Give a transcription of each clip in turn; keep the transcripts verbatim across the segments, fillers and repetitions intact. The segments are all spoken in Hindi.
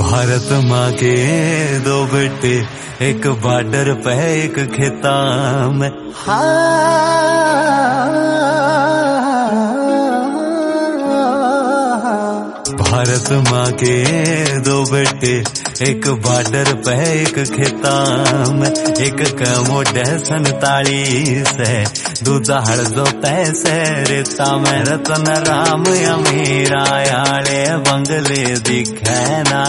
भारत माँ के दो बेटे, एक बॉर्डर पे एक खेता में। भारत माँ के दो बेटे, एक बॉर्डर पे एक खेता में। एक कमोड सनतालीस है, दूजा हड़जो पैसे रेता में। रतन राम अमीरा आले बंगले दिखे ना,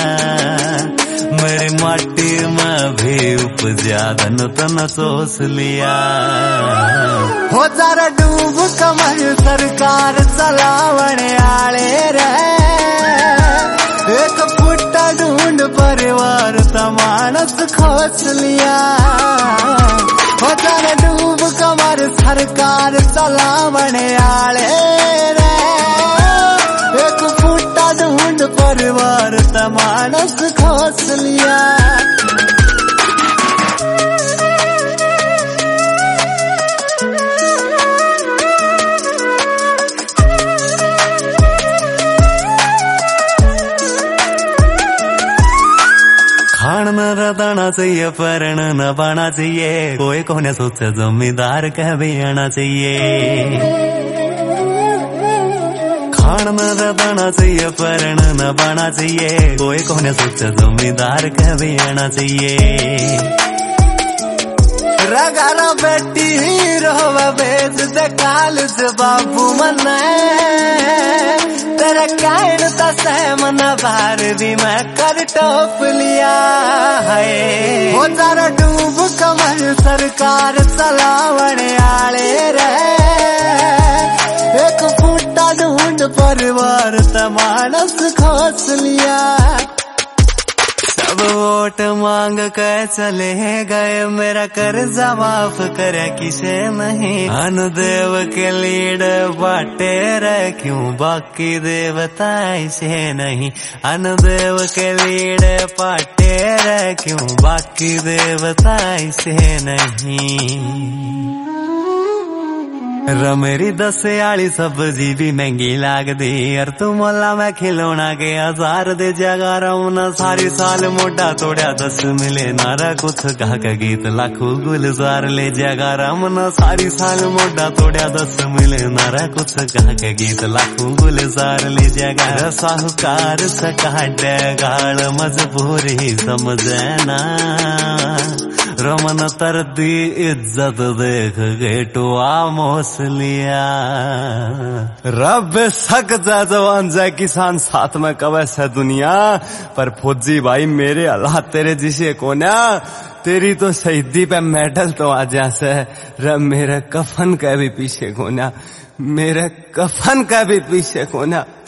मेरी माटी में भी उपजा धन तन सोच लिया। हो जरा डूब कमर सरकार चलावने आले रे, एक फुट्टा ढूंढ परिवार तमानस खोस लिया। हो जरा डूब कमर सरकार चलावने आले रे, एक फुट्टा ढूंढ परिवार तमानस खोस लिया। खान न रदाना चाहिए, परण न बाना चाहिए, कोई कोने सोचे जमींदार कह भी आना चाहिए। खान न रदाना चाहिए, परण न बाना चाहिए, कोई कोने सोचे जमींदार कह भी आना चाहिए। रगारा बेटी रोवा बेच दे काल से बाबू मना, तेरा कायन तसे मना बार भी मैं कर टोप लिया है। हो जरा डूब कमर सरकार चलावने आले रे, एक फुट्टा ढूंढ परिवार तमानस खोस लिया। सब वोट मांग कर चले गए, मेरा कर्जा माफ करे किसे नहीं। अनुदेव के लीड बाटे रे, क्यों बाकी देवता इसे नहीं। अनुदेव के लीड बाटे रे, क्यों बाकी देवता इसे नहीं। रमेरी दसियाली सब्जी भी महंगी लाग दी, और तू मोला मैं खिलौना के हजार दे जगा रहा। सारी साल मोटा तोड़ा दस मिले नारा, कुछ कहा का गीत लाखों गुलजार ले जगा रहा। सारी साल मोटा तोड़ा दस मिले नारा, कुछ कहा का गीत लाखों गुलजार ले जगा। साहूकार सकाट गाल मजबूरी समझना, रमन तरदी इज्जत देख गेटुआ मोस लिया। रब सक जा जवान जा किसान साथ में कवे से दुनिया, पर फौजी भाई मेरे अल्लाह तेरे जिसे कोना। तेरी तो शहीदी पे मेडल तो आ जा से, रब मेरे कफन का भी पीछे कोना, मेरे कफन का भी पीछे कोना।